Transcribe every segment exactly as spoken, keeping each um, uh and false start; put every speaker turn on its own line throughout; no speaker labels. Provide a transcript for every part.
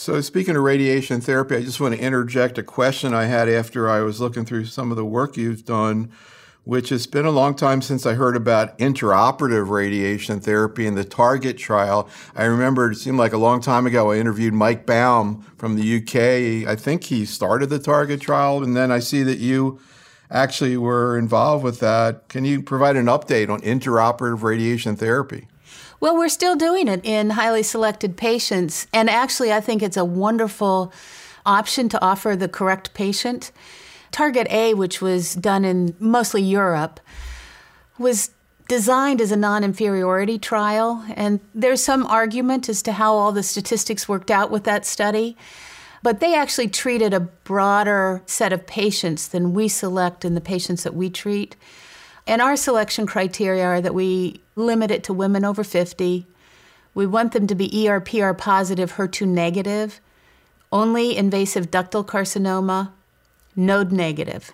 So speaking of radiation therapy, I just want to interject a question I had after I was looking through some of the work you've done, which has been a long time since I heard about intraoperative radiation therapy in the Target trial. I remember it seemed like a long time ago I interviewed Mike Baum from the U K. I think he started the Target trial, and then I see that you actually were involved with that. Can you provide an update on intraoperative radiation therapy?
Well, we're still doing it in highly selected patients, and actually I think it's a wonderful option to offer the correct patient. Target A, which was done in mostly Europe, was designed as a non-inferiority trial, and there's some argument as to how all the statistics worked out with that study, but they actually treated a broader set of patients than we select in the patients that we treat. And our selection criteria are that we limit it to women over fifty. We want them to be E R P R positive, H E R two negative, only invasive ductal carcinoma, node negative.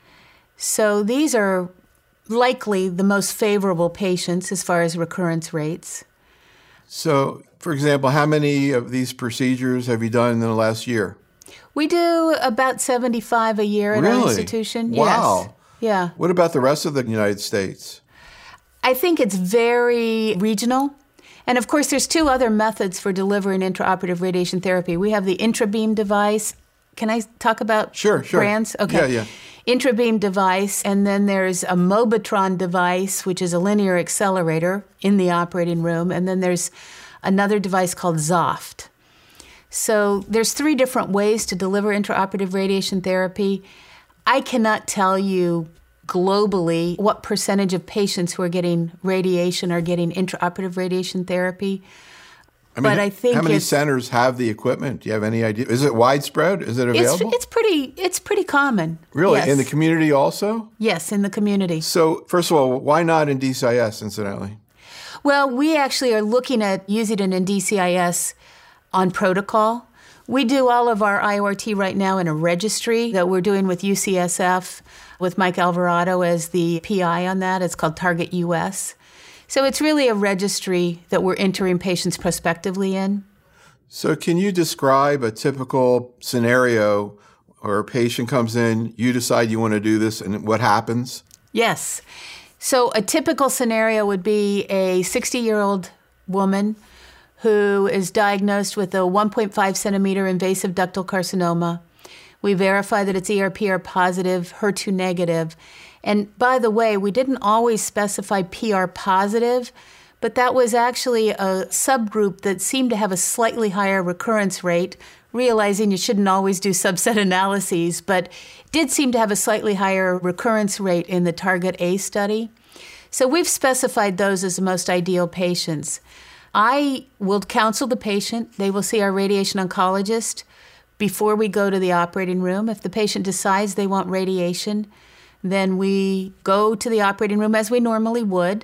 So these are likely the most favorable patients as far as recurrence rates.
So, for example, how many of these procedures have you done in the last year?
We do about seventy-five a year at
Really?
our institution.
Wow.
Yes. Yeah.
What about the rest of the United States?
I think it's very regional. And of course, there's two other methods for delivering intraoperative radiation therapy. We have the IntraBeam device. Can I talk about
Sure, sure.
brands? Okay.
Yeah, yeah.
IntraBeam device, and then there's a Mobitron device, which is a linear accelerator in the operating room, and then there's another device called Xoft. So there's three different ways to deliver intraoperative radiation therapy. I cannot tell you globally what percentage of patients who are getting radiation are getting intraoperative radiation therapy.
I mean,
but I think
how many
it's,
centers have the equipment? Do you have any idea? Is it widespread? Is it available?
It's, it's pretty. It's pretty common.
Really?
Yes.
In the community also?
Yes, in the community.
So, first of all, why not in D C I S, incidentally?
Well, we actually are looking at using it in D C I S on protocol. We do all of our I O R T right now in a registry that we're doing with U C S F, with Mike Alvarado as the P I on that. It's called Target U S. So it's really a registry that we're entering patients prospectively in.
So can you describe a typical scenario where a patient comes in, you decide you want to do this, and what happens?
Yes. So a typical scenario would be a sixty-year-old woman who is diagnosed with a one point five centimeter invasive ductal carcinoma. We verify that it's E R P R positive, H E R two negative. And by the way, we didn't always specify P R positive, but that was actually a subgroup that seemed to have a slightly higher recurrence rate, realizing you shouldn't always do subset analyses, but did seem to have a slightly higher recurrence rate in the Target A study. So we've specified those as the most ideal patients. I will counsel the patient. They will see our radiation oncologist before we go to the operating room. If the patient decides they want radiation, then we go to the operating room as we normally would.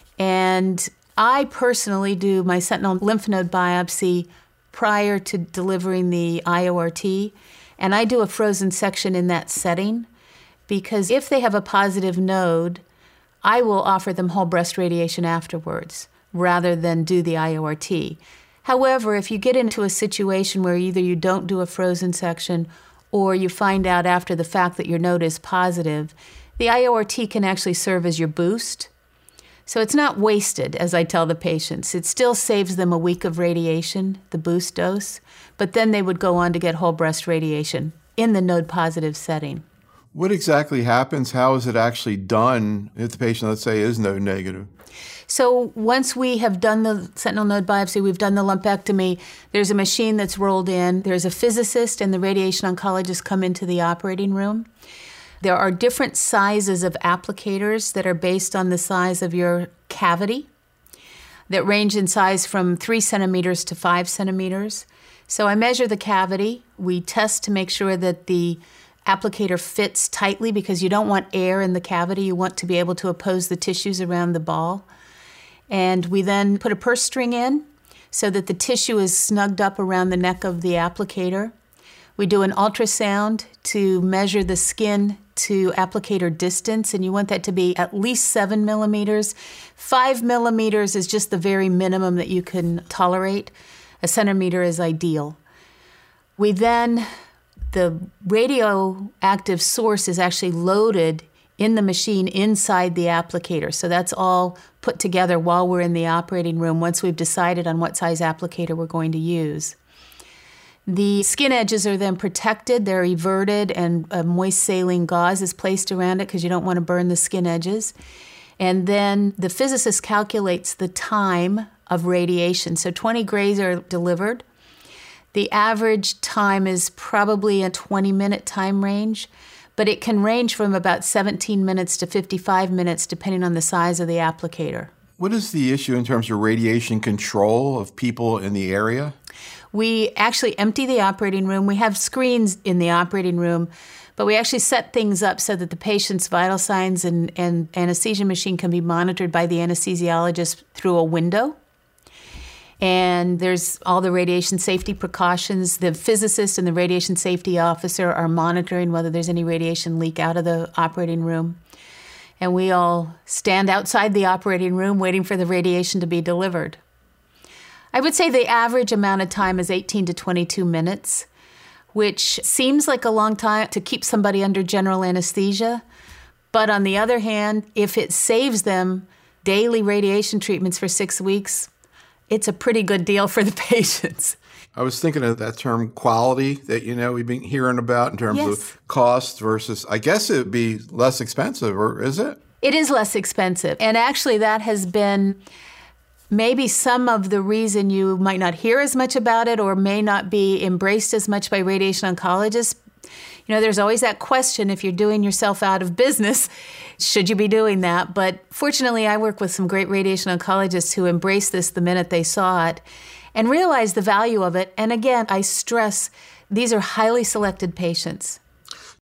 And I personally do my sentinel lymph node biopsy prior to delivering the I O R T. And I do a frozen section in that setting because if they have a positive node, I will offer them whole breast radiation afterwards rather than do the I O R T. However, if you get into a situation where either you don't do a frozen section or you find out after the fact that your node is positive, the I O R T can actually serve as your boost. So it's not wasted, as I tell the patients. It still saves them a week of radiation, the boost dose, but then they would go on to get whole breast radiation in the node positive setting.
What exactly happens? How is it actually done if the patient, let's say, is node negative?
So once we have done the sentinel node biopsy, we've done the lumpectomy, there's a machine that's rolled in, there's a physicist and the radiation oncologist come into the operating room. There are different sizes of applicators that are based on the size of your cavity that range in size from three centimeters to five centimeters. So I measure the cavity. We test to make sure that the applicator fits tightly because you don't want air in the cavity. You want to be able to oppose the tissues around the ball. And we then put a purse string in so that the tissue is snugged up around the neck of the applicator. We do an ultrasound to measure the skin to applicator distance, and you want that to be at least seven millimeters. Five millimeters is just the very minimum that you can tolerate. A centimeter is ideal. We then, the radioactive source is actually loaded in the machine inside the applicator. So that's all put together while we're in the operating room once we've decided on what size applicator we're going to use. The skin edges are then protected. They're everted, and a moist saline gauze is placed around it because you don't want to burn the skin edges. And then the physicist calculates the time of radiation. So twenty grays are delivered. The average time is probably a twenty-minute time range, but it can range from about seventeen minutes to fifty-five minutes depending on the size of the applicator.
What is the issue in terms of radiation control of people in the area?
We actually empty the operating room. We have screens in the operating room, but we actually set things up so that the patient's vital signs and, and anesthesia machine can be monitored by the anesthesiologist through a window. And there's all the radiation safety precautions. The physicist and the radiation safety officer are monitoring whether there's any radiation leak out of the operating room. And we all stand outside the operating room waiting for the radiation to be delivered. I would say the average amount of time is eighteen to twenty-two minutes, which seems like a long time to keep somebody under general anesthesia. But on the other hand, if it saves them daily radiation treatments for six weeks, it's a pretty good deal for the patients.
I was thinking of that term quality that, you know, we've been hearing about in terms
Yes.
of cost versus, I guess it would be less expensive, or is it?
It is less expensive. And actually that has been maybe some of the reason you might not hear as much about it or may not be embraced as much by radiation oncologists. You know, there's always that question, if you're doing yourself out of business, should you be doing that? But fortunately, I work with some great radiation oncologists who embraced this the minute they saw it and realized the value of it. And again, I stress, these are highly selected patients.